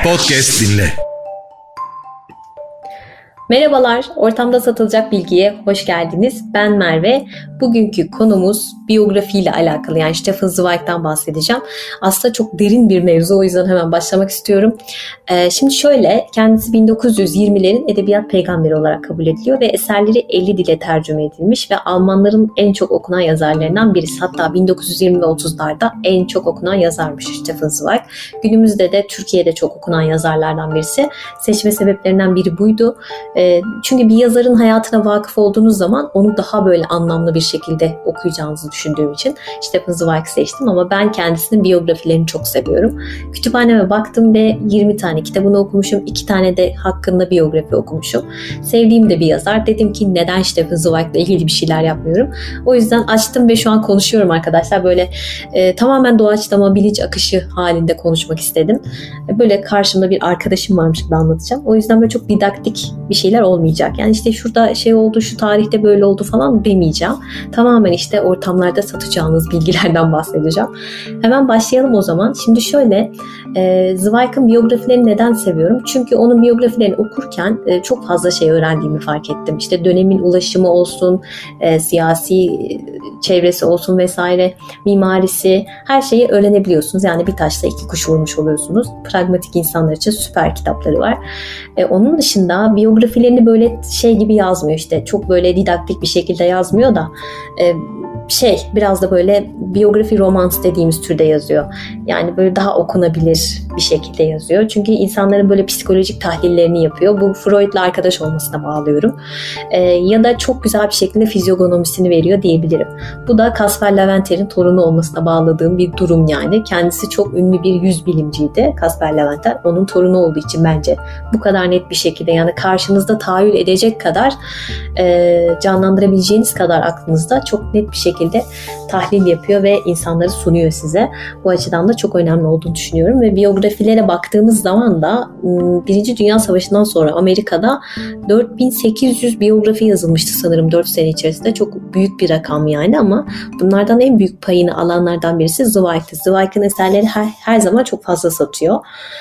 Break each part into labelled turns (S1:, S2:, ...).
S1: Podcast dinle.
S2: Merhabalar, ortamda satılacak bilgiye hoş geldiniz. Ben Merve. Bugünkü konumuz biyografiyle alakalı, yani Stefan Zweig'den bahsedeceğim. Aslında çok derin bir mevzu, o yüzden hemen başlamak istiyorum. Şimdi şöyle, kendisi 1920'lerin edebiyat peygamberi olarak kabul ediliyor ve eserleri 50 dile tercüme edilmiş ve Almanların en çok okunan yazarlarından birisi. Hatta 1920 ve 30'larda en çok okunan yazarmış Stefan Zweig. Günümüzde de Türkiye'de çok okunan yazarlardan birisi. Seçme sebeplerinden biri buydu. Çünkü bir yazarın hayatına vakıf olduğunuz zaman onu daha böyle anlamlı bir şekilde okuyacağınızı düşündüğüm için Stefan Zweig seçtim, ama ben kendisinin biyografilerini çok seviyorum. Kütüphaneme baktım ve 20 tane kitabını okumuşum. 2 tane de hakkında biyografi okumuşum. Sevdiğim de bir yazar. Dedim ki neden Stefan Zweig'le ilgili bir şeyler yapmıyorum. O yüzden açtım ve şu an konuşuyorum arkadaşlar. Böyle tamamen doğaçlama, bilinç akışı halinde konuşmak istedim. Böyle karşımda bir arkadaşım varmış gibi anlatacağım. O yüzden böyle çok didaktik bir şeyler olmayacak. Yani işte şurada şey oldu, şu tarihte böyle oldu falan demeyeceğim. Tamamen işte ortamlarda satacağınız bilgilerden bahsedeceğim. Hemen başlayalım o zaman. Şimdi şöyle, Zweig'ın biyografilerini neden seviyorum? Çünkü onun biyografilerini okurken çok fazla şey öğrendiğimi fark ettim. İşte dönemin ulaşımı olsun, siyasi çevresi olsun vesaire, mimarisi, her şeyi öğrenebiliyorsunuz. Yani bir taşla 2 kuş vurmuş oluyorsunuz. Pragmatik insanlar için süper kitapları var. Onun dışında biyografilerini böyle şey gibi yazmıyor, işte çok böyle didaktik bir şekilde yazmıyor da biraz da böyle biyografi romans dediğimiz türde yazıyor. Yani böyle daha okunabilir bir şekilde yazıyor. Çünkü insanların böyle psikolojik tahlillerini yapıyor. Bu Freud'la arkadaş olmasına bağlıyorum. Ya da çok güzel bir şekilde fizyonomisini veriyor diyebilirim. Bu da Caspar Leventer'in torunu olmasına bağladığım bir durum yani. Kendisi çok ünlü bir yüz bilimciydi Caspar Leventer. Onun torunu olduğu için bence bu kadar net bir şekilde, yani karşınızda tahayyül edecek kadar, canlandırabileceğiniz kadar aklınızda çok net bir şekilde tahlil yapıyor ve insanları sunuyor size. Bu açıdan da çok önemli olduğunu düşünüyorum ve biyografilere baktığımız zaman da 1. Dünya Savaşı'ndan sonra Amerika'da 4800 biyografi yazılmıştı sanırım 4 sene içerisinde. Çok büyük bir rakam yani, ama bunlardan en büyük payını alanlardan birisi Zweig'ti. Zweig'in eserleri her zaman çok fazla satıyor.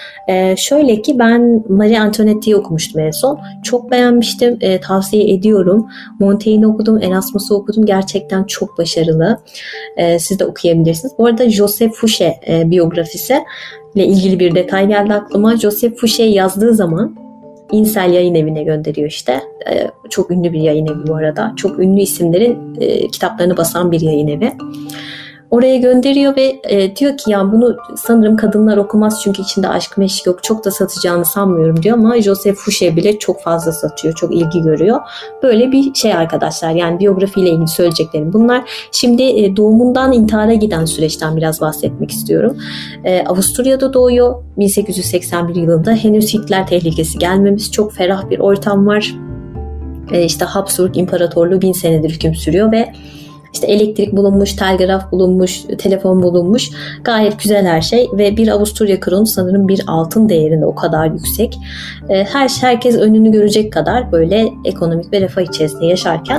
S2: Şöyle ki, ben Marie Antoinette'yi okumuştum en son. Çok beğenmiştim. Tavsiye ediyorum. Montaigne'i okudum, Erasmus'u okudum. Gerçekten çok başarılı. Siz de okuyabilirsiniz. Bu arada Joseph Fouché biyografisi ile ilgili bir detay geldi aklıma. Joseph Fouché yazdığı zaman İnsel Yayın Evi'ne gönderiyor işte. Çok ünlü bir yayın evi bu arada. Çok ünlü isimlerin kitaplarını basan bir yayın evi. Oraya gönderiyor ve diyor ki ya bunu sanırım kadınlar okumaz çünkü içinde aşk meşk yok, çok da satacağını sanmıyorum diyor, ama Joseph Fouché bile çok fazla satıyor, çok ilgi görüyor. Böyle bir şey arkadaşlar, yani biyografiyle ilgili söyleyeceklerim bunlar. Şimdi doğumundan intihara giden süreçten biraz bahsetmek istiyorum. Avusturya'da doğuyor 1881 yılında. Henüz Hitler tehlikesi gelmemiş, çok ferah bir ortam var. İşte Habsburg İmparatorluğu 1000 senedir hüküm sürüyor ve İşte elektrik bulunmuş, telgraf bulunmuş, telefon bulunmuş. Gayet güzel her şey ve bir Avusturya kronu sanırım bir altın değerinde, o kadar yüksek. Herkes önünü görecek kadar böyle ekonomik ve refah içerisinde yaşarken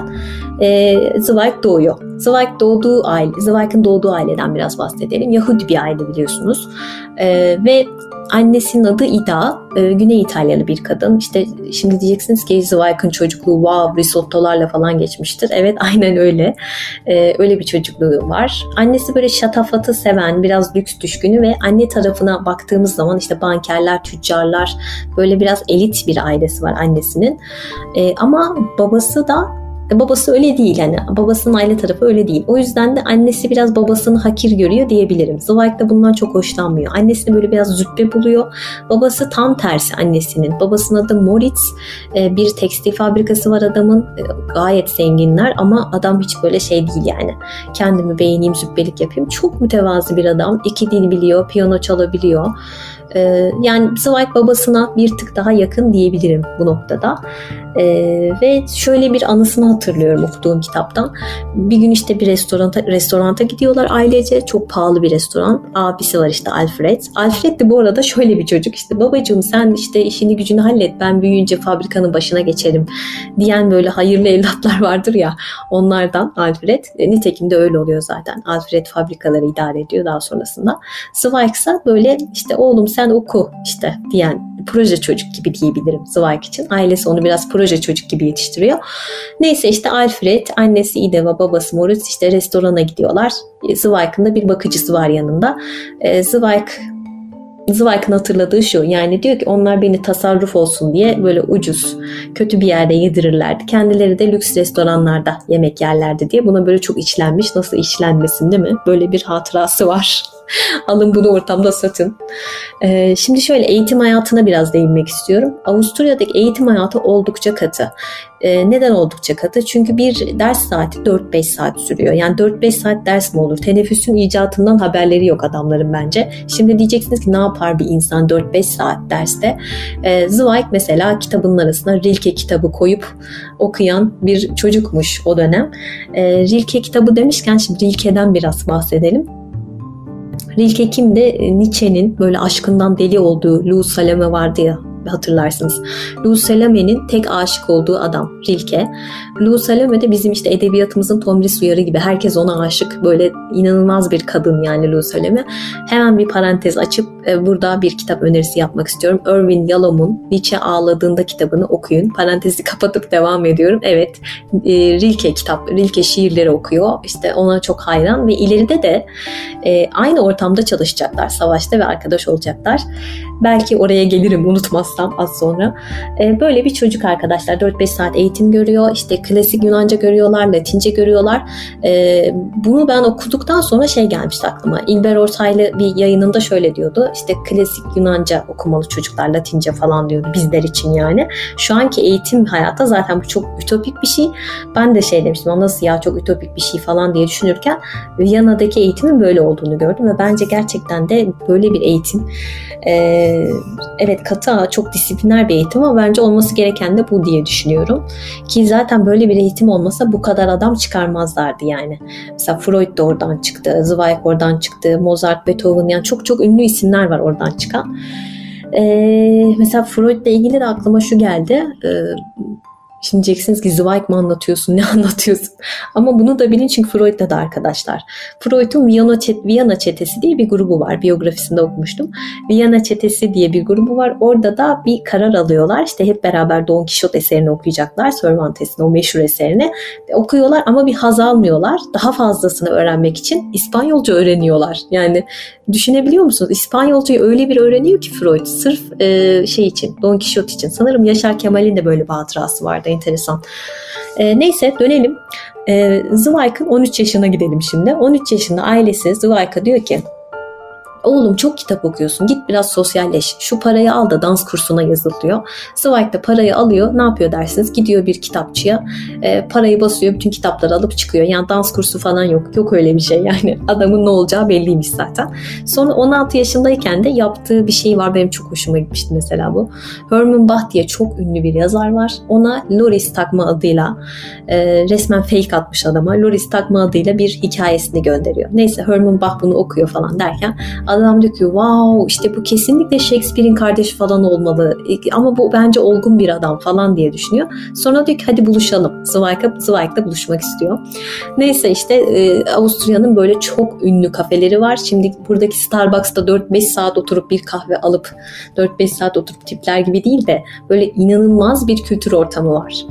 S2: Zweig doğuyor. Zweig'in doğduğu aileden biraz bahsedelim. Yahudi bir aile biliyorsunuz. Ve annesinin adı Ida, Güney İtalyalı bir kadın. İşte şimdi diyeceksiniz ki Zweig'in çocukluğu risottolarla falan geçmiştir. Evet, aynen öyle. Öyle bir çocukluğu var. Annesi böyle şatafatı seven, biraz lüks düşkünü ve anne tarafına baktığımız zaman işte bankerler, tüccarlar, böyle biraz elit bir ailesi var annesinin. Ama babası öyle değil, yani babasının aile tarafı öyle değil. O yüzden de annesi biraz babasını hakir görüyor diyebilirim. Zweig de bundan çok hoşlanmıyor. Annesini böyle biraz züppe buluyor. Babası tam tersi annesinin. Babasının adı Moritz. Bir tekstil fabrikası var adamın. Gayet zenginler ama adam hiç böyle şey değil yani. Kendimi beğeneyim, züppelik yapayım. Çok mütevazı bir adam. 2 dil biliyor, piyano çalabiliyor. Yani Zweig babasına bir tık daha yakın diyebilirim bu noktada. Ve şöyle bir anısını hatırlıyorum okuduğum kitaptan. Bir gün işte bir restoranta gidiyorlar ailece. Çok pahalı bir restoran. Abisi var işte, Alfred. Alfred de bu arada şöyle bir çocuk, işte babacığım sen işte işini gücünü hallet, ben büyüyünce fabrikanın başına geçerim diyen böyle hayırlı evlatlar vardır ya, onlardan Alfred. Nitekim de öyle oluyor zaten. Alfred fabrikaları idare ediyor daha sonrasında. Zweig ise böyle işte oğlum sen sen oku işte diyen proje çocuk gibi diyebilirim Zweig için. Ailesi onu biraz proje çocuk gibi yetiştiriyor. Neyse işte Alfred, annesi Ida ve babası Moritz işte restorana gidiyorlar. Zweig'ın da bir bakıcısı var yanında. Zweig'ın hatırladığı şu, yani diyor ki onlar beni tasarruf olsun diye böyle ucuz, kötü bir yerde yedirirlerdi. Kendileri de lüks restoranlarda yemek yerlerdi diye. Buna böyle çok içlenmiş. Nasıl içlenmesin değil mi? Böyle bir hatırası var. Alın bunu ortamda satın. Şimdi şöyle eğitim hayatına biraz değinmek istiyorum. Avusturya'daki eğitim hayatı oldukça katı. Neden oldukça katı? Çünkü bir ders saati 4-5 saat sürüyor. Yani 4-5 saat ders mi olur? Teneffüsün icatından haberleri yok adamların bence. Şimdi diyeceksiniz ki ne yapar bir insan 4-5 saat derste? Zweig mesela kitabının arasına Rilke kitabı koyup okuyan bir çocukmuş o dönem. Rilke kitabı demişken şimdi Rilke'den biraz bahsedelim. Rilke kimdi? Nietzsche'nin böyle aşkından deli olduğu Louis Salame vardı ya, hatırlarsınız. Louis Salame'nin tek aşık olduğu adam Rilke. Louis Salame de bizim işte edebiyatımızın Tomris Uyarı gibi. Herkes ona aşık. Böyle inanılmaz bir kadın yani Louis Salame. Hemen bir parantez açıp burada bir kitap önerisi yapmak istiyorum. Irving Yalom'un Nietzsche Ağladığında kitabını okuyun. Parantezi kapatıp devam ediyorum. Evet, Rilke şiirleri okuyor. İşte ona çok hayran ve ileride de aynı ortamda çalışacaklar. Savaşta ve arkadaş olacaklar. Belki oraya gelirim unutmazsam az sonra. Böyle bir çocuk arkadaşlar 4-5 saat eğitim görüyor. İşte klasik Yunanca görüyorlar, Latince görüyorlar. Bunu ben okuduktan sonra gelmişti aklıma. İlber Ortaylı bir yayınında şöyle diyordu. İşte klasik Yunanca okumalı çocuklar, Latince falan diyordu bizler için yani. Şu anki eğitim hayatı zaten bu çok ütopik bir şey. Ben de demiştim, nasıl ya çok ütopik bir şey falan diye düşünürken Viyana'daki eğitimin böyle olduğunu gördüm ve bence gerçekten de böyle bir eğitim evet katı, çok disipliner bir eğitim ama bence olması gereken de bu diye düşünüyorum. Ki zaten böyle bir eğitim olmasa bu kadar adam çıkarmazlardı yani. Mesela Freud da oradan çıktı, Zweig oradan çıktı, Mozart, Beethoven, yani çok çok ünlü isimler var oradan çıkan. Mesela Freud'la ilgili de aklıma şu geldi. Şimdi diyeceksiniz ki Zweig mi anlatıyorsun, ne anlatıyorsun? Ama bunu da bilin çünkü Freud'la da arkadaşlar. Freud'un Viyana Çetesi diye bir grubu var. Biyografisinde okumuştum. Viyana Çetesi diye bir grubu var. Orada da bir karar alıyorlar. İşte hep beraber Don Quixote eserini okuyacaklar. Cervantes'in o meşhur eserini. Okuyorlar ama bir haz almıyorlar. Daha fazlasını öğrenmek için İspanyolca öğreniyorlar. Yani düşünebiliyor musunuz? İspanyolcayı öyle bir öğreniyor ki Freud. Sırf için, Don Quixote için. Sanırım Yaşar Kemal'in de böyle bir hatırası vardı. Enteresan. Neyse dönelim. Zweig'ın 13 yaşına gidelim şimdi. 13 yaşında ailesi Zweig'a diyor ki oğlum çok kitap okuyorsun, git biraz sosyalleş, şu parayı al da dans kursuna yazıl diyor. Zweig de parayı alıyor, ne yapıyor dersiniz, gidiyor bir kitapçıya, parayı basıyor, bütün kitapları alıp çıkıyor. Yani dans kursu falan yok öyle bir şey yani, adamın ne olacağı belliymiş zaten. Sonra 16 yaşındayken de yaptığı bir şey var, benim çok hoşuma gitmişti mesela bu. Herman Bach diye çok ünlü bir yazar var, ona Loris takma adıyla resmen fake atmış adama, Loris takma adıyla bir hikayesini gönderiyor. Neyse Herman Bach bunu okuyor falan derken adam diyor ki wow, işte bu kesinlikle Shakespeare'in kardeşi falan olmalı ama bu bence olgun bir adam falan diye düşünüyor. Sonra diyor ki hadi buluşalım. Zweig'la buluşmak istiyor. Neyse işte Avusturya'nın böyle çok ünlü kafeleri var. Şimdi buradaki Starbucks'ta 4-5 saat oturup bir kahve alıp 4-5 saat oturup tipler gibi değil de böyle inanılmaz bir kültür ortamı var.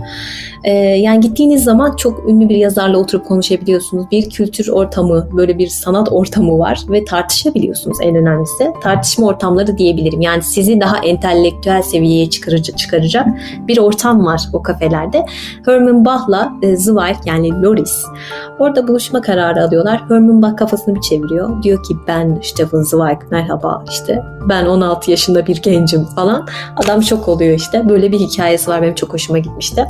S2: Yani gittiğiniz zaman çok ünlü bir yazarla oturup konuşabiliyorsunuz. Bir kültür ortamı, böyle bir sanat ortamı var ve tartışabiliyorsunuz en önemlisi. Tartışma ortamları diyebilirim. Yani sizi daha entelektüel seviyeye çıkaracak bir ortam var o kafelerde. Herman Bach'la Zweig yani Loris orada buluşma kararı alıyorlar. Herman Bach kafasını bir çeviriyor. Diyor ki ben Stefan Zweig, merhaba işte ben 16 yaşında bir gencim falan. Adam şok oluyor işte. Böyle bir hikayesi var, benim çok hoşuma gitmişti.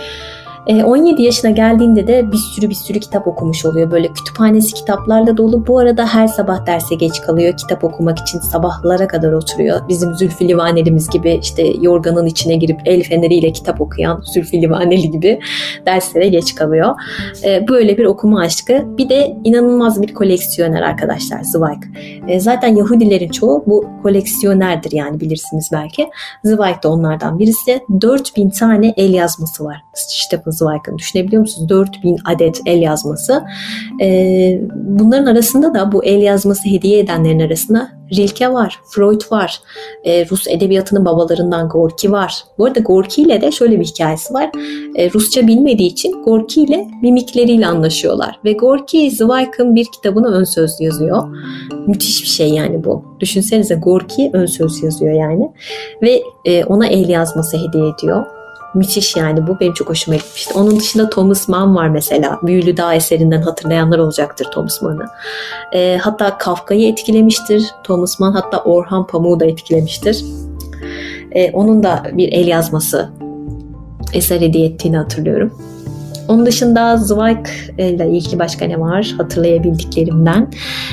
S2: 17 yaşına geldiğinde de bir sürü kitap okumuş oluyor. Böyle kütüphanesi kitaplarla dolu. Bu arada her sabah derse geç kalıyor. Kitap okumak için sabahlara kadar oturuyor. Bizim Zülfü Livaneli'miz gibi işte yorganın içine girip el feneriyle kitap okuyan Zülfü Livaneli gibi derslere geç kalıyor. Böyle bir okuma aşkı. Bir de inanılmaz bir koleksiyoner arkadaşlar Zweig. Zaten Yahudilerin çoğu bu koleksiyonerdir yani, bilirsiniz belki. Zweig de onlardan birisi. 4000 tane el yazması var Stefan Zweig'ın. Düşünebiliyor musunuz? 4000 adet el yazması. Bunların arasında da bu el yazması hediye edenlerin arasında Rilke var, Freud var, Rus edebiyatının babalarından Gorki var. Bu arada Gorki ile de şöyle bir hikayesi var. Rusça bilmediği için Gorki ile mimikleriyle anlaşıyorlar. Ve Gorki Zweig'ın bir kitabına ön söz yazıyor. Müthiş bir şey yani bu. Düşünsenize, Gorki ön söz yazıyor yani. Ve ona el yazması hediye ediyor. Müthiş yani, bu benim çok hoşuma gitmişti. Onun dışında Thomas Mann var mesela. Büyülü Dağ eserinden hatırlayanlar olacaktır Thomas Mann'ı. Hatta Kafka'yı etkilemiştir Thomas Mann. Hatta Orhan Pamuk'u da etkilemiştir. Onun da bir el yazması eser hediye ettiğini hatırlıyorum. Onun dışında Zweig ile ilgili başka ne var hatırlayabildiklerimden?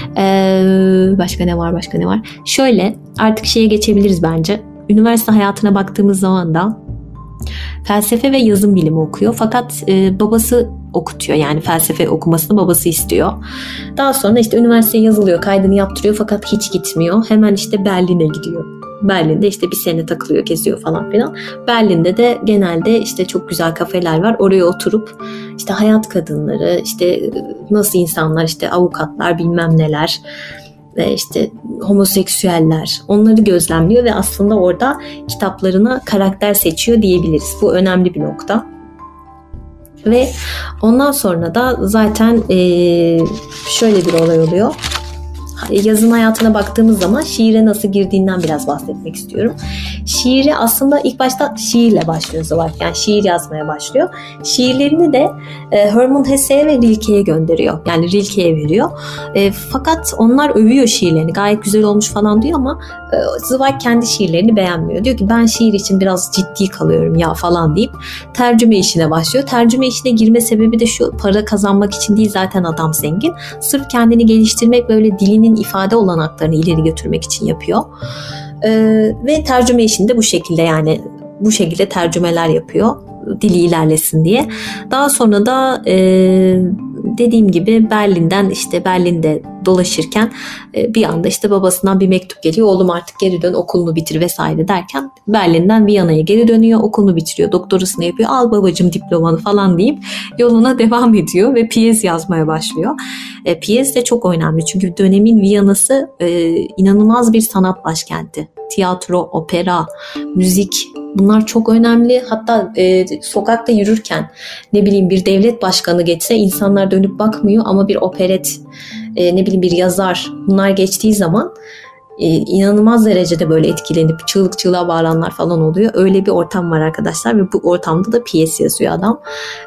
S2: Başka ne var? Şöyle, artık şeye geçebiliriz bence. Üniversite hayatına baktığımız zaman da felsefe ve yazım bilimi okuyor. Fakat babası okutuyor, yani felsefe okumasını babası istiyor. Daha sonra işte üniversiteye yazılıyor, kaydını yaptırıyor fakat hiç gitmiyor. Hemen işte Berlin'e gidiyor. Berlin'de işte bir sene takılıyor, geziyor falan filan. Berlin'de de genelde işte çok güzel kafeler var. Oraya oturup işte hayat kadınları, işte nasıl insanlar, işte avukatlar, bilmem neler, işte homoseksüeller, onları gözlemliyor ve aslında orada kitaplarına karakter seçiyor diyebiliriz. Bu önemli bir nokta. Ve ondan sonra da zaten şöyle bir olay oluyor. Yazın hayatına baktığımız zaman şiire nasıl girdiğinden biraz bahsetmek istiyorum. Şiiri aslında ilk başta şiirle başlıyor Zweig. Yani şiir yazmaya başlıyor. Şiirlerini de Hermann Hesse'ye ve Rilke'ye gönderiyor. Yani Rilke'ye veriyor. Fakat onlar övüyor şiirlerini. Gayet güzel olmuş falan diyor ama Zweig kendi şiirlerini beğenmiyor. Diyor ki ben şiir için biraz ciddi kalıyorum ya falan deyip tercüme işine başlıyor. Tercüme işine girme sebebi de şu: para kazanmak için değil, zaten adam zengin. Sırf kendini geliştirmek, böyle dilinin ifade olanaklarını ileri götürmek için yapıyor. Ve tercüme işinde bu şekilde, yani bu şekilde tercümeler yapıyor dili ilerlesin diye. Daha sonra da dediğim gibi Berlin'de dolaşırken bir anda işte babasından bir mektup geliyor. Oğlum artık geri dön, okulunu bitir vesaire derken Berlin'den Viyana'ya geri dönüyor. Okulunu bitiriyor, doktorasını yapıyor. Al babacığım diplomanı falan deyip yoluna devam ediyor ve piyes yazmaya başlıyor. Piyes de çok önemli çünkü dönemin Viyana'sı inanılmaz bir sanat başkenti. Tiyatro, opera, müzik, bunlar çok önemli. Hatta sokakta yürürken ne bileyim bir devlet başkanı geçse insanlar dönüp bakmıyor ama bir operet, ne bileyim bir yazar, bunlar geçtiği zaman inanılmaz derecede böyle etkilenip çığlık çığlığa bağıranlar falan oluyor. Öyle bir ortam var arkadaşlar ve bu ortamda da piyes yazıyor adam.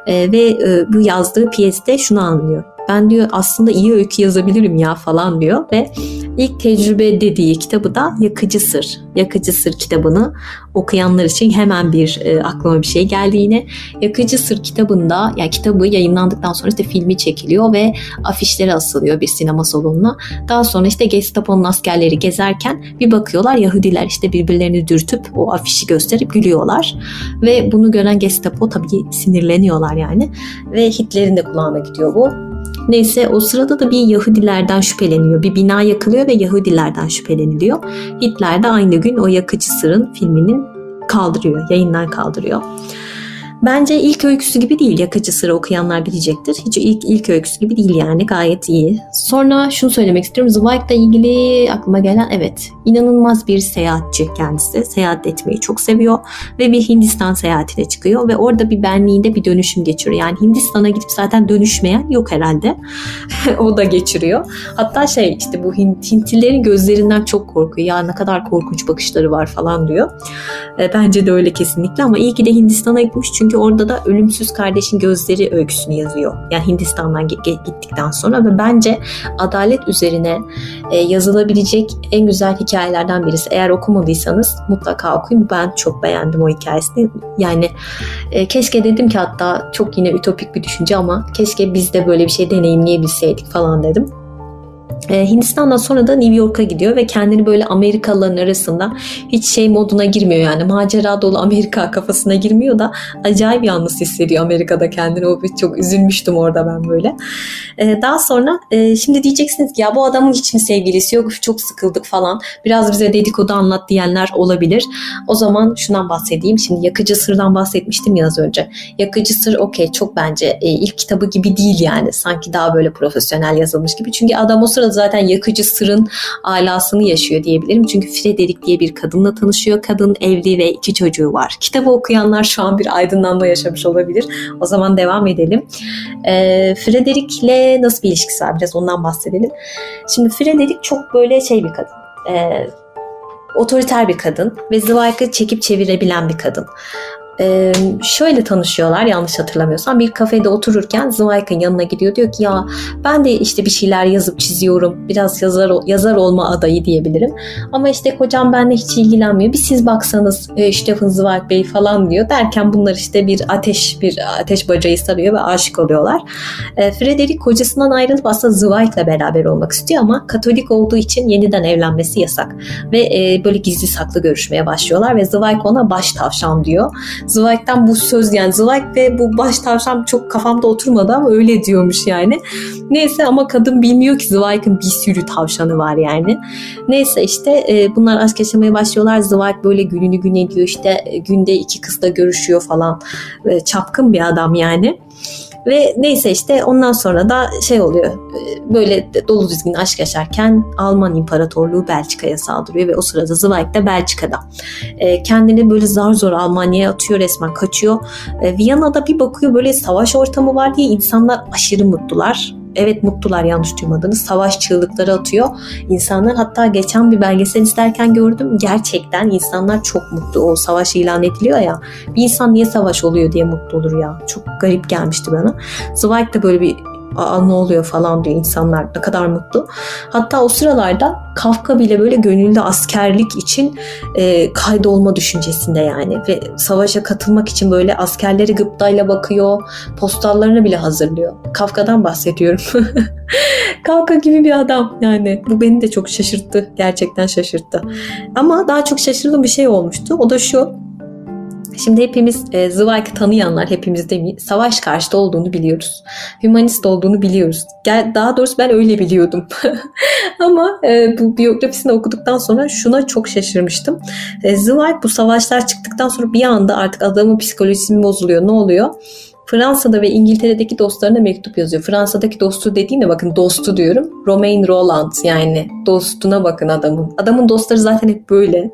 S2: Ve bu yazdığı piyeste şunu anlıyor: ben diyor aslında iyi öykü yazabilirim ya falan diyor ve ilk tecrübe dediği kitabı da Yakıcı Sır. Yakıcı Sır kitabını okuyanlar için hemen aklıma bir şey geldi yine. Yakıcı Sır kitabında, yani kitabı yayınlandıktan sonra işte filmi çekiliyor ve afişleri asılıyor bir sinema salonuna. Daha sonra işte Gestapo'nun askerleri gezerken bir bakıyorlar, Yahudiler işte birbirlerini dürtüp o afişi gösterip gülüyorlar. Ve bunu gören Gestapo tabii sinirleniyorlar yani. Ve Hitler'in de kulağına gidiyor bu. Neyse, o sırada da bir Yahudilerden şüpheleniyor. Bir bina yakılıyor ve Yahudilerden şüpheleniliyor. Hitler de aynı gün o Yakıcı Sır'ın filminin yayından kaldırıyor. Bence ilk öyküsü gibi değil. Yakıcı Sır'ı okuyanlar bilecektir. Hiç ilk öyküsü gibi değil yani. Gayet iyi. Sonra şunu söylemek istiyorum. Zweig'la ilgili aklıma gelen, evet, inanılmaz bir seyahatçi kendisi. Seyahat etmeyi çok seviyor. Ve bir Hindistan seyahatine çıkıyor. Ve orada bir benliğinde bir dönüşüm geçiriyor. Yani Hindistan'a gidip zaten dönüşmeyen yok herhalde. O da geçiriyor. Hatta işte bu Hintlilerin gözlerinden çok korkuyor. Ya ne kadar korkunç bakışları var falan diyor. Bence de öyle kesinlikle, ama iyi ki de Hindistan'a gitmiş çünkü orada da Ölümsüz Kardeşin Gözleri öyküsünü yazıyor. Yani Hindistan'dan gittikten sonra ve bence adalet üzerine yazılabilecek en güzel hikayelerden birisi. Eğer okumadıysanız mutlaka okuyun. Ben çok beğendim o hikayesini. Yani keşke dedim ki, hatta çok yine ütopik bir düşünce ama keşke biz de böyle bir şey deneyimleyebilseydik falan dedim. Hindistan'dan sonra da New York'a gidiyor ve kendini böyle Amerikalıların arasında hiç şey moduna girmiyor, yani macera dolu Amerika kafasına girmiyor da acayip yalnız hissediyor Amerika'da kendini. O çok üzülmüştüm orada ben böyle. Daha sonra şimdi diyeceksiniz ki ya bu adamın hiç mi sevgilisi yok, çok sıkıldık falan, biraz bize dedikodu anlat diyenler olabilir. O zaman şundan bahsedeyim. Şimdi Yakıcı Sır'dan bahsetmiştim ya az önce. Yakıcı Sır okey, çok bence ilk kitabı gibi değil yani, sanki daha böyle profesyonel yazılmış gibi. Çünkü adam o sırada zaten Yakıcı Sır'ın alasını yaşıyor diyebilirim. Çünkü Frederick diye bir kadınla tanışıyor. Kadın evli ve 2 çocuğu var. Kitabı okuyanlar şu an bir aydınlanma yaşamış olabilir. O zaman devam edelim. Frederick'le nasıl bir ilişkisi var, biraz ondan bahsedelim. Şimdi Frederick çok böyle şey bir kadın. Otoriter bir kadın ve Zweig'ı çekip çevirebilen bir kadın. Şöyle tanışıyorlar yanlış hatırlamıyorsam, bir kafede otururken Zweig'ın yanına gidiyor, diyor ki ya ben de işte bir şeyler yazıp çiziyorum, biraz yazar olma adayı diyebilirim ama işte kocam benimle hiç ilgilenmiyor, bir siz baksanız Stefan Zweig Bey falan diyor. Derken bunlar işte bir ateş bacayı sarıyor ve aşık oluyorlar. Frederick kocasından ayrılıp aslında Zweig'le beraber olmak istiyor ama Katolik olduğu için yeniden evlenmesi yasak ve böyle gizli saklı görüşmeye başlıyorlar ve Zweig ona baş tavşan diyor. Zweig'den bu söz, yani Zweig ve bu baş tavşan çok kafamda oturmadı ama öyle diyormuş yani. Neyse ama kadın bilmiyor ki Zweig'ın bir sürü tavşanı var yani. Neyse işte bunlar aşk yaşamaya başlıyorlar. Zweig böyle gününü gün ediyor, işte günde 2 kızla görüşüyor falan. Çapkın bir adam yani. Ve neyse işte ondan sonra da şey oluyor, böyle dolu düzgün aşk yaşarken Alman İmparatorluğu Belçika'ya saldırıyor ve o sırada Zweig de Belçika'da. Kendini böyle zar zor Almanya'ya atıyor, resmen kaçıyor. Viyana'da bir bakıyor böyle savaş ortamı var diye insanlar aşırı mutlular. Evet mutlular, yanlış duymadınız. Savaş çığlıkları atıyor insanlar. Hatta geçen bir belgesel izlerken gördüm. Gerçekten insanlar çok mutlu. O savaş ilan ediliyor ya. Bir insan niye savaş oluyor diye mutlu olur ya. Çok garip gelmişti bana. Zweig de böyle bir ne oluyor falan diyor, insanlar ne kadar mutlu. Hatta o sıralarda Kafka bile böyle gönüllü askerlik için kaydolma düşüncesinde yani ve savaşa katılmak için böyle askerleri gıptayla bakıyor, postallarını bile hazırlıyor. Kafka'dan bahsediyorum. Kafka gibi bir adam yani. Bu beni de çok şaşırttı. Gerçekten şaşırttı. Ama daha çok şaşırdığım bir şey olmuştu. O da şu. Şimdi hepimiz Zweig'ı tanıyanlar, hepimiz demeyeyim, savaş karşıtı olduğunu biliyoruz. Hümanist olduğunu biliyoruz. Daha doğrusu ben öyle biliyordum. Ama bu biyografisini okuduktan sonra şuna çok şaşırmıştım. Zweig bu savaşlar çıktıktan sonra bir anda artık adamın psikolojisi bozuluyor. Ne oluyor? Fransa'da ve İngiltere'deki dostlarına mektup yazıyor. Fransa'daki dostu dediğimde bakın dostu diyorum. Romain Rolland, yani dostuna bakın adamın. Adamın dostları zaten hep böyle.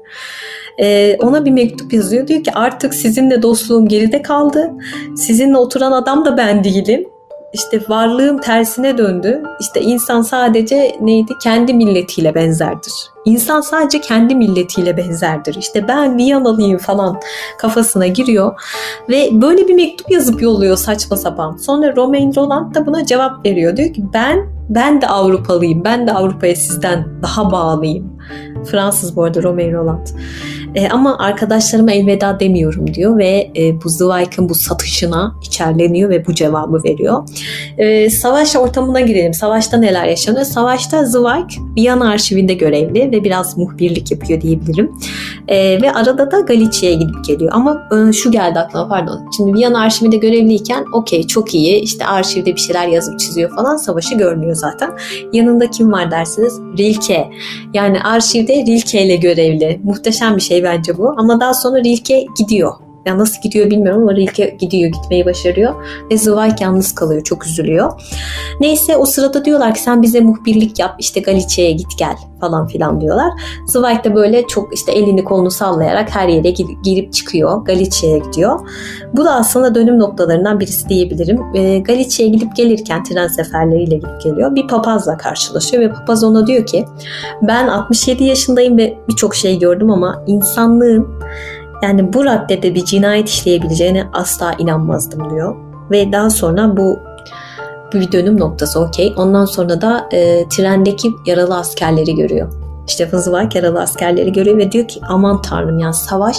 S2: Ona bir mektup yazıyor. Diyor ki artık sizinle dostluğum geride kaldı. Sizinle oturan adam da ben değilim. İşte varlığım tersine döndü. İşte insan sadece kendi milletiyle benzerdir. İnsan sadece kendi milletiyle benzerdir. İşte ben Viyanalıyım falan kafasına giriyor. Ve böyle bir mektup yazıp yolluyor saçma sapan. Sonra Romain Rolland da buna cevap veriyor. Diyor ki ben de Avrupalıyım. Ben de Avrupa'ya sizden daha bağlıyım. Fransız bu arada Romain Rolland. Ama arkadaşlarıma elveda demiyorum diyor ve bu Zweig'ın bu satışına içerleniyor ve bu cevabı veriyor. Savaş ortamına girelim. Savaşta neler yaşanıyor? Savaşta Zweig Viyana arşivinde görevli ve biraz muhbirlik yapıyor diyebilirim. Ve arada da Galicia'ya gidip geliyor. Ama şu geldi aklıma, pardon. Şimdi Viyana arşivinde görevliyken okey çok iyi, işte arşivde bir şeyler yazıp çiziyor falan, savaşı görmüyor zaten. Yanında kim var dersiniz? Rilke. Yani arşivde Rilke ile görevli. Muhteşem bir şey bence bu. Ama daha sonra Rilke gidiyor. Ya nasıl gidiyor bilmiyorum ama Rilke gitmeyi başarıyor. Ve Zweig yalnız kalıyor. Çok üzülüyor. Neyse o sırada diyorlar ki sen bize muhbirlik yap. İşte Galicia'ya git gel falan filan diyorlar. Zweig de böyle çok işte elini kolunu sallayarak her yere girip çıkıyor. Galicia'ya gidiyor. Bu da aslında dönüm noktalarından birisi diyebilirim. Galicia'ya gidip gelirken tren seferleriyle gidip geliyor. Bir papazla karşılaşıyor ve papaz ona diyor ki ben 67 yaşındayım ve birçok şey gördüm ama insanlığın yani bu raddede bir cinayet işleyebileceğine asla inanmazdım diyor. Ve daha sonra bu bir dönüm noktası okey. Ondan sonra da trendeki yaralı askerleri görüyor. Stefan Zweig yaralı askerleri görüyor ve diyor ki aman tanrım, yani savaş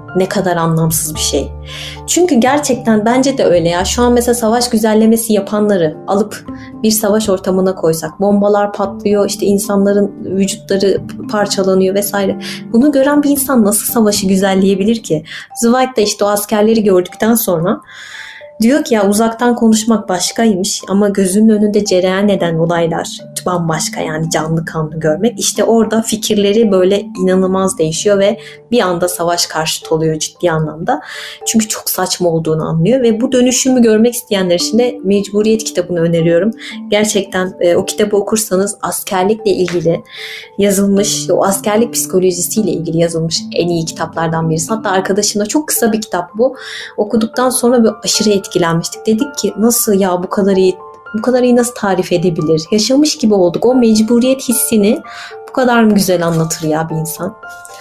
S2: ne kadar anlamsız bir şey. Çünkü gerçekten bence de öyle ya. Şu an mesela savaş güzellemesi yapanları alıp bir savaş ortamına koysak, bombalar patlıyor, işte insanların vücutları parçalanıyor vesaire. Bunu gören bir insan nasıl savaşı güzelleyebilir ki? Zweig da işte o askerleri gördükten sonra diyor ki ya uzaktan konuşmak başkaymış ama gözünün önünde cereyan eden olaylar bambaşka, yani canlı kanlı görmek. İşte orada fikirleri böyle inanılmaz değişiyor ve bir anda savaş karşıtı oluyor ciddi anlamda. Çünkü çok saçma olduğunu anlıyor ve bu dönüşümü görmek isteyenler için de Mecburiyet kitabını öneriyorum. Gerçekten o kitabı okursanız askerlikle ilgili yazılmış, o askerlik psikolojisiyle ilgili yazılmış en iyi kitaplardan birisi. Hatta arkadaşımla çok kısa bir kitap bu. Okuduktan sonra böyle aşırı etkilenmiştik. Dedik ki nasıl ya bu kadar iyi nasıl tarif edebilir? Yaşamış gibi olduk. O mecburiyet hissini bu kadar mı güzel anlatır ya bir insan?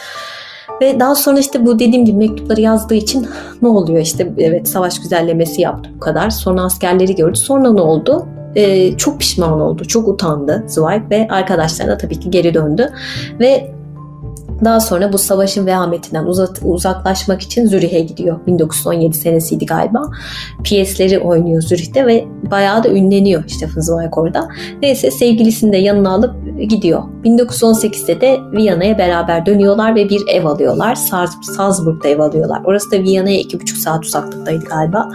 S2: Ve daha sonra işte bu dediğim gibi mektupları yazdığı için ne oluyor? İşte evet, savaş güzellemesi yaptı bu kadar. Sonra askerleri gördü. Sonra ne oldu? Çok pişman oldu. Çok utandı Zweig ve arkadaşlarına tabii ki geri döndü. Ve daha sonra bu savaşın vehametinden uzaklaşmak için Zürih'e gidiyor. 1917 senesiydi galiba. Piyesleri oynuyor Zürih'te ve bayağı da ünleniyor Stefan Zweig orada. Neyse sevgilisini de yanına alıp gidiyor. 1918'de de Viyana'ya beraber dönüyorlar ve bir ev alıyorlar. Salzburg'da ev alıyorlar. Orası da Viyana'ya 2,5 saat uzaklıktaydı galiba.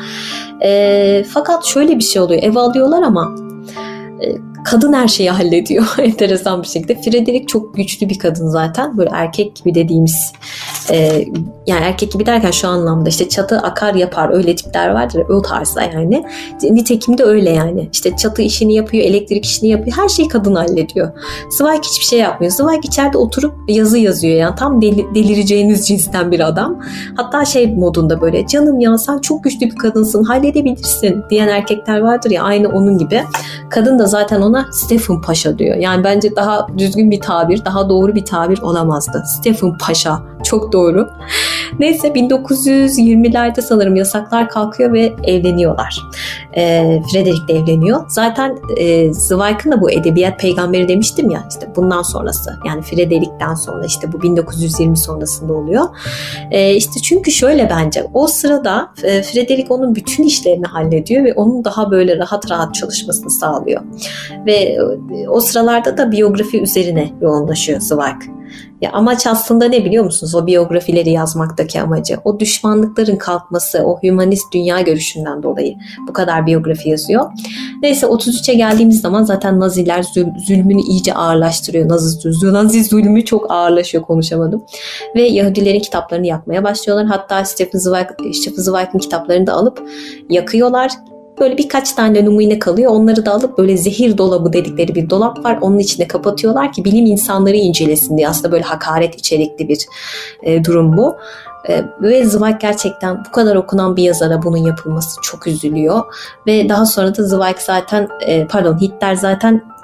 S2: Fakat şöyle bir şey oluyor. Ev alıyorlar ama kadın her şeyi hallediyor enteresan bir şekilde. Frederick çok güçlü bir kadın zaten. Böyle erkek gibi dediğimiz yani erkek gibi derken şu anlamda işte çatı akar yapar öyle tipler vardır. O tarzda yani. Nitekim de öyle yani. İşte çatı işini yapıyor, elektrik işini yapıyor. Her şeyi kadın hallediyor. Zweig hiçbir şey yapmıyor. Zweig içeride oturup yazı yazıyor yani. Tam delireceğiniz cinsten bir adam. Hatta şey modunda böyle canım ya sen çok güçlü bir kadınsın, halledebilirsin diyen erkekler vardır ya, aynı onun gibi. Kadın da zaten ona Stefan Paşa diyor. Yani bence daha düzgün bir tabir, daha doğru bir tabir olamazdı. Stefan Paşa. Çok doğru. Neyse 1920'lerde sanırım yasaklar kalkıyor ve evleniyorlar. Frederick de evleniyor. Zaten Zweig'ın da bu edebiyat peygamberi demiştim ya, işte bundan sonrası yani Frederick'ten sonra işte bu 1920 sonrasında oluyor. İşte çünkü şöyle bence o sırada Frederick onun bütün işlerini hallediyor ve onun daha böyle rahat rahat çalışmasını sağlıyor. Ve o sıralarda da biyografi üzerine yoğunlaşıyor Zweig. Ya amaç aslında ne biliyor musunuz? O biyografileri yazmaktaki amacı. O düşmanlıkların kalkması, o hümanist dünya görüşünden dolayı bu kadar biyografi yazıyor. Neyse 33'e geldiğimiz zaman zaten Naziler zulmünü iyice ağırlaştırıyor. Nazi zulmü çok ağırlaşıyor, konuşamadım. Ve Yahudilerin kitaplarını yakmaya başlıyorlar. Hatta Stefan Zweig'in kitaplarını da alıp yakıyorlar. Böyle birkaç tane numune kalıyor. Onları da alıp böyle zehir dolabı dedikleri bir dolap var. Onun içine kapatıyorlar ki bilim insanları incelesin diye. Aslında böyle hakaret içerikli bir durum bu. Ve Zweig gerçekten bu kadar okunan bir yazara bunun yapılması çok üzülüyor. Ve daha sonra da Zweig zaten Hitler zaten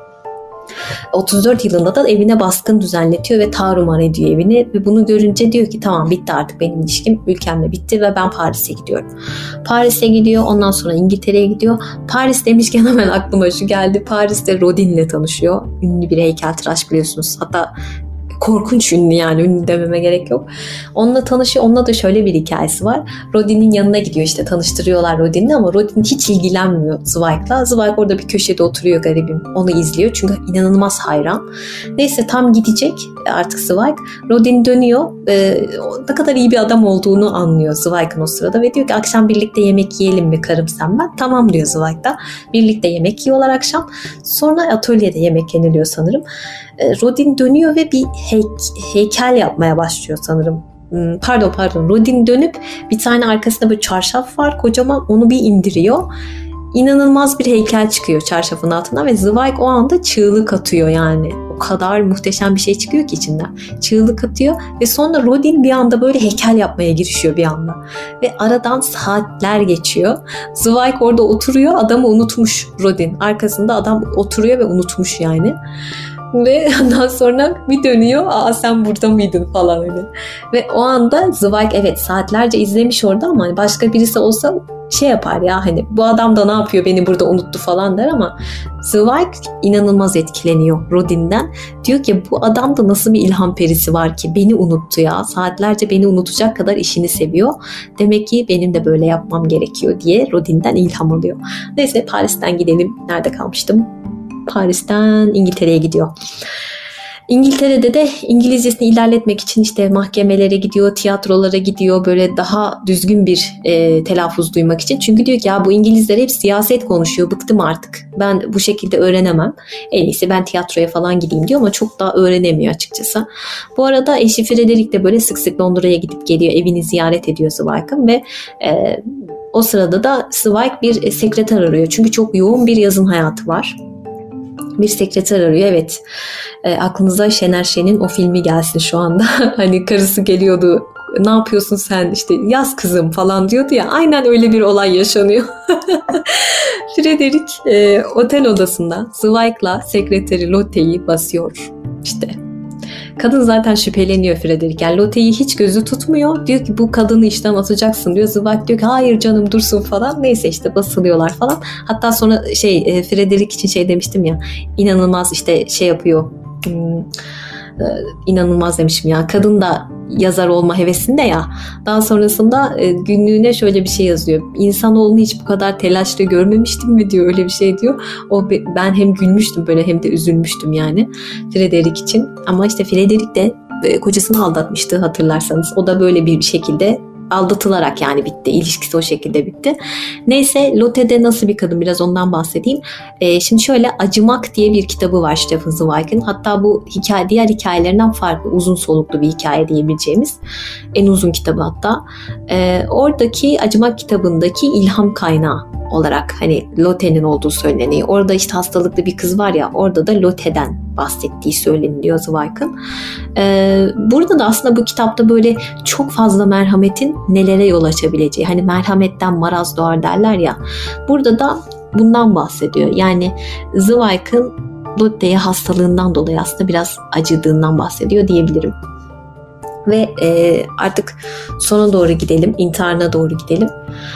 S2: 34 yılında da evine baskın düzenletiyor ve tarumar ediyor evini ve bunu görünce diyor ki tamam bitti artık benim ilişkim ülkemle bitti ve ben Paris'e gidiyorum. Paris'e gidiyor, ondan sonra İngiltere'ye gidiyor. Paris demişken hemen aklıma şu geldi. Paris'te Rodin'le tanışıyor. Ünlü bir heykeltıraş biliyorsunuz. Hatta korkunç ünlü, yani ünlü dememe gerek yok. Onunla tanışıyor. Onunla da şöyle bir hikayesi var. Rodin'in yanına gidiyor, işte tanıştırıyorlar Rodin'i ama Rodin hiç ilgilenmiyor Zweig'la. Zweig orada bir köşede oturuyor garibim. Onu izliyor çünkü inanılmaz hayran. Neyse tam gidecek artık Zweig. Rodin dönüyor. Ne kadar iyi bir adam olduğunu anlıyor Zweig'ın o sırada ve diyor ki akşam birlikte yemek yiyelim mi karım sen ben? Tamam diyor Zweig da. Birlikte yemek yiyorlar akşam. Sonra atölyede yemek yeniliyor sanırım. Rodin dönüyor ve bir heykel yapmaya başlıyor sanırım. Pardon. Rodin dönüp bir tane arkasında böyle çarşaf var kocaman, onu bir indiriyor. İnanılmaz bir heykel çıkıyor çarşafın altından ve Zweig o anda çığlık atıyor yani. O kadar muhteşem bir şey çıkıyor ki içinden. Çığlık atıyor ve sonra Rodin bir anda böyle heykel yapmaya girişiyor bir anda. Ve aradan saatler geçiyor. Zweig orada oturuyor, adamı unutmuş Rodin. Arkasında adam oturuyor ve unutmuş yani. Ve ondan sonra bir dönüyor, aa sen burada mıydın falan hani. Ve o anda Zweig evet saatlerce izlemiş orada ama hani başka birisi olsa şey yapar ya, hani bu adam da ne yapıyor beni burada unuttu falan der, ama Zweig inanılmaz etkileniyor Rodin'den. Diyor ki bu adamda nasıl bir ilham perisi var ki beni unuttu ya, saatlerce beni unutacak kadar işini seviyor. Demek ki benim de böyle yapmam gerekiyor diye Rodin'den ilham alıyor. Neyse Paris'ten gidelim. Nerede kalmıştım? Paris'ten İngiltere'ye gidiyor. İngiltere'de de İngilizcesini ilerletmek için işte mahkemelere gidiyor, tiyatrolara gidiyor, böyle daha düzgün bir telaffuz duymak için. Çünkü diyor ki ya bu İngilizler hep siyaset konuşuyor, bıktım artık. Ben bu şekilde öğrenemem. En iyisi ben tiyatroya falan gideyim diyor ama çok daha öğrenemiyor açıkçası. Bu arada eşi Frederick de böyle sık sık Londra'ya gidip geliyor, evini ziyaret ediyor Zweig'ın ve o sırada da Zweig bir sekreter arıyor. Çünkü çok yoğun bir yazın hayatı var. Bir sekreter arıyor, evet. Aklınıza Şener Şen'in o filmi gelsin şu anda. Hani karısı geliyordu, ne yapıyorsun sen, işte yaz kızım falan diyordu ya, aynen öyle bir olay yaşanıyor. Frederick otel odasında Zweig'la sekreteri Lotte'yi basıyor işte. Kadın zaten şüpheleniyor Frederick. Yani Lotte'yi hiç gözü tutmuyor. Diyor ki bu kadını işten atacaksın diyor. Zweig diyor ki hayır canım dursun falan. Neyse işte basılıyorlar falan. Hatta sonra Frederick için şey demiştim ya. İnanılmaz işte şey yapıyor. İnanılmaz demişim ya. Kadın da yazar olma hevesinde ya. Daha sonrasında günlüğüne şöyle bir şey yazıyor. İnsanoğlunu hiç bu kadar telaşlı görmemiştim mi diyor, öyle bir şey diyor. Ben hem gülmüştüm böyle hem de üzülmüştüm yani Frederick için. Ama işte Frederick de kocasını aldatmıştı hatırlarsanız. O da böyle bir şekilde aldatılarak yani bitti. İlişkisi o şekilde bitti. Neyse Lotte'de nasıl bir kadın, biraz ondan bahsedeyim. Şimdi şöyle, Acımak diye bir kitabı var Stefan Zweig'in. Hatta bu hikaye diğer hikayelerinden farklı, uzun soluklu bir hikaye diyebileceğimiz. En uzun kitabı hatta. Oradaki Acımak kitabındaki ilham kaynağı olarak hani Lotte'nin olduğu söyleniyor. Orada işte hastalıklı bir kız var ya, orada da Lotte'den bahsettiği söyleniliyor Zweig'in. Burada da aslında bu kitapta böyle çok fazla merhametin nelere yol açabileceği, hani merhametten maraz doğar derler ya, burada da bundan bahsediyor. Yani Zweig'in Lotte'ye hastalığından dolayı aslında biraz acıdığından bahsediyor diyebilirim. Ve artık sona doğru gidelim, intiharına doğru gidelim.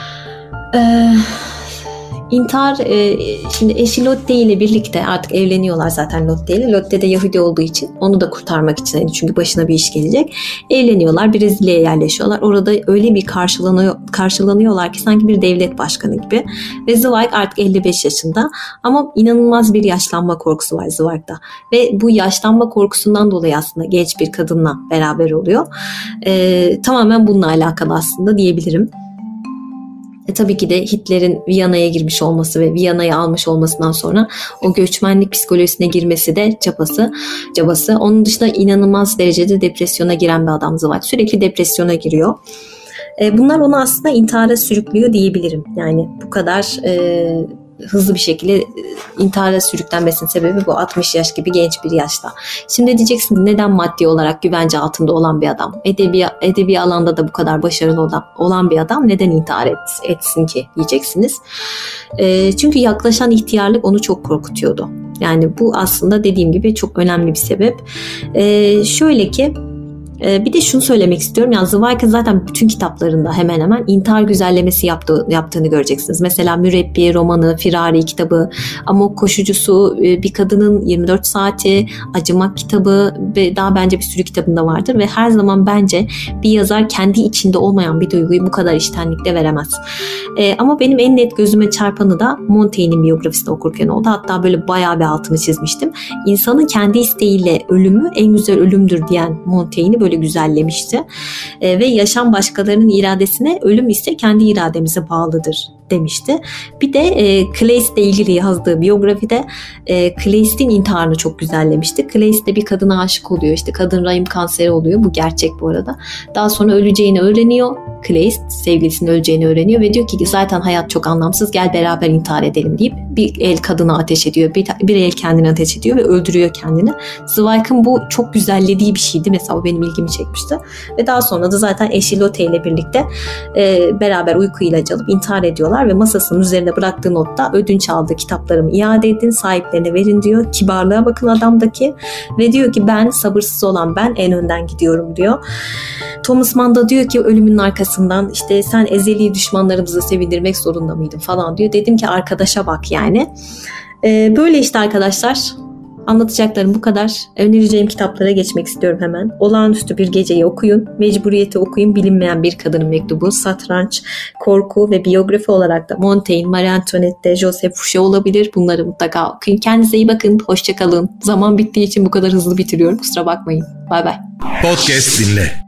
S2: İntihar, şimdi eşi Lotte ile birlikte artık evleniyorlar zaten Lotte ile. Lotte de Yahudi olduğu için onu da kurtarmak için, çünkü başına bir iş gelecek. Evleniyorlar, Brezilya'ya yerleşiyorlar. Orada öyle bir karşılanıyorlar ki sanki bir devlet başkanı gibi. Ve Zweig artık 55 yaşında ama inanılmaz bir yaşlanma korkusu var Zweig'da. Ve bu yaşlanma korkusundan dolayı aslında genç bir kadınla beraber oluyor. Tamamen bununla alakalı aslında diyebilirim. Tabii ki de Hitler'in Viyana'ya girmiş olması ve Viyana'yı almış olmasından sonra o göçmenlik psikolojisine girmesi de cabası. Onun dışında inanılmaz derecede depresyona giren bir adam Zweig. Sürekli depresyona giriyor. Bunlar onu aslında intihara sürüklüyor diyebilirim. Yani bu kadar hızlı bir şekilde intihara sürüklenmesinin sebebi bu, 60 yaş gibi genç bir yaşta. Şimdi diyeceksin neden maddi olarak güvence altında olan bir adam, edebi alanda da bu kadar başarılı olan bir adam neden intihar etsin ki diyeceksiniz. Çünkü yaklaşan ihtiyarlık onu çok korkutuyordu. Yani bu aslında dediğim gibi çok önemli bir sebep. Şöyle ki, bir de şunu söylemek istiyorum. Yani Zweig'in zaten bütün kitaplarında hemen hemen intihar güzellemesi yaptığını göreceksiniz. Mesela Mürebbiye romanı, Firari kitabı, Amok koşucusu, bir kadının 24 saati, Acımak kitabı ve daha bence bir sürü kitabında vardır. Ve her zaman bence bir yazar kendi içinde olmayan bir duyguyu bu kadar içtenlikle veremez. Ama benim en net gözüme çarpanı da Montaigne'in biyografisini okurken oldu. Hatta böyle bayağı bir altını çizmiştim. İnsanın kendi isteğiyle ölümü en güzel ölümdür diyen Montaigne'i böyle güzellemişti. Ve yaşam başkalarının iradesine, ölüm ise kendi irademize bağlıdır demişti. Bir de Kleist'le ilgili yazdığı biyografide Kleist'in intiharını çok güzellemişti. Kleist de bir kadına aşık oluyor. İşte kadın rahim kanseri oluyor. Bu gerçek bu arada. Daha sonra öleceğini öğreniyor. Kleist sevgilisinin öleceğini öğreniyor ve diyor ki zaten hayat çok anlamsız, gel beraber intihar edelim deyip bir el kadına ateş ediyor, bir el kendine ateş ediyor ve öldürüyor kendini. Zweig'ın bu çok güzellediği bir şeydi mesela, o benim ilgimi çekmişti ve daha sonra da zaten eşi Lotte ile birlikte beraber uyku ilacı alıp intihar ediyorlar ve masasının üzerine bıraktığı notta ödünç aldığı kitaplarımı iade edin, sahiplerine verin diyor. Kibarlığa bakın adamdaki ve diyor ki ben, sabırsız olan ben en önden gidiyorum diyor. Thomas Mann da diyor ki ölümünün arkasından işte sen ezeli düşmanlarımızı sevindirmek zorunda mıydın falan diyor. Dedim ki arkadaşa bak yani. Böyle işte arkadaşlar. Anlatacaklarım bu kadar. Önereceğim kitaplara geçmek istiyorum hemen. Olağanüstü Bir Geceyi okuyun. Mecburiyeti okuyun. Bilinmeyen Bir Kadının Mektubu, Satranç, Korku ve biyografi olarak da Montaigne, Marie Antoinette, Joseph Fouché olabilir. Bunları mutlaka okuyun. Kendinize iyi bakın. Hoşça kalın. Zaman bittiği için bu kadar hızlı bitiriyorum. Kusura bakmayın. Bay bay.
S1: Podcast dinle.